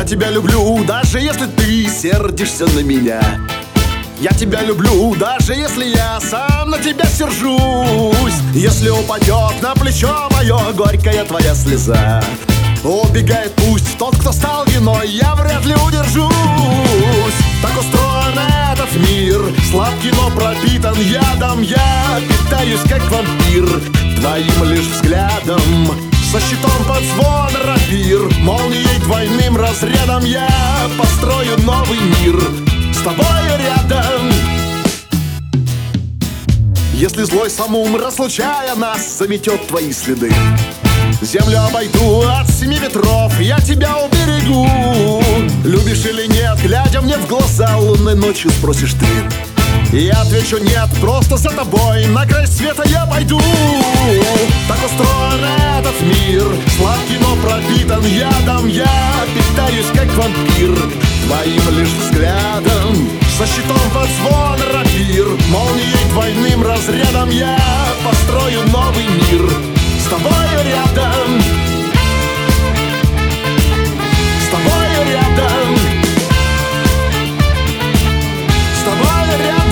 тебя люблю, даже если ты сердишься на меня. Я тебя люблю, даже если я сам на тебя сержусь. Если упадет на плечо мое горькая твоя слеза, убегает пусть тот, кто стал виной, я вряд ли удержусь. Так устроен этот мир, сладкий, но пропитан ядом. Я питаюсь как вампир твоим лишь взглядом. Со щитом под звон рапир, молнией двойным разрядом я построю новый мир с тобой рядом. Если злой самум, разлучая нас, заметет твои следы, землю обойду от 7 ветров, я тебя уберегу. Любишь или нет, глядя мне в глаза, лунной ночью спросишь ты. Я отвечу нет, просто за тобой на край света я пойду. Так устроен этот мир, сладкий, но пропитан ядом. Я питаюсь как вампир твоим лишь взглядом. Со щитом под звон рапир, молнией двойным разрядом я построю новый мир с тобой рядом. С тобой рядом. С тобой рядом.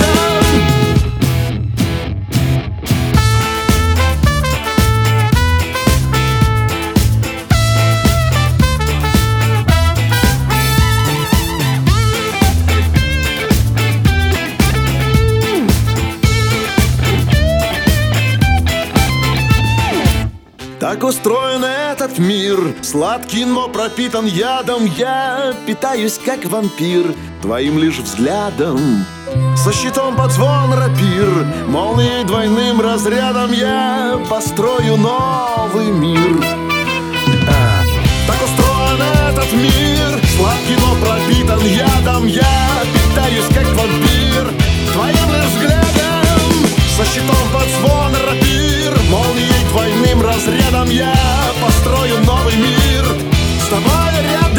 Так устроен этот мир, сладкий, но пропитан ядом. Я питаюсь как вампир твоим лишь взглядом. Со щитом под звон рапир, молнией двойным разрядом я построю новый мир. Так устроен этот мир, сладкий, но пропитан ядом. Я питаюсь как вампир твоим лишь взглядом. Со щитом под звон рапир, молнией двойным разрядом я построю новый мир с тобой рядом.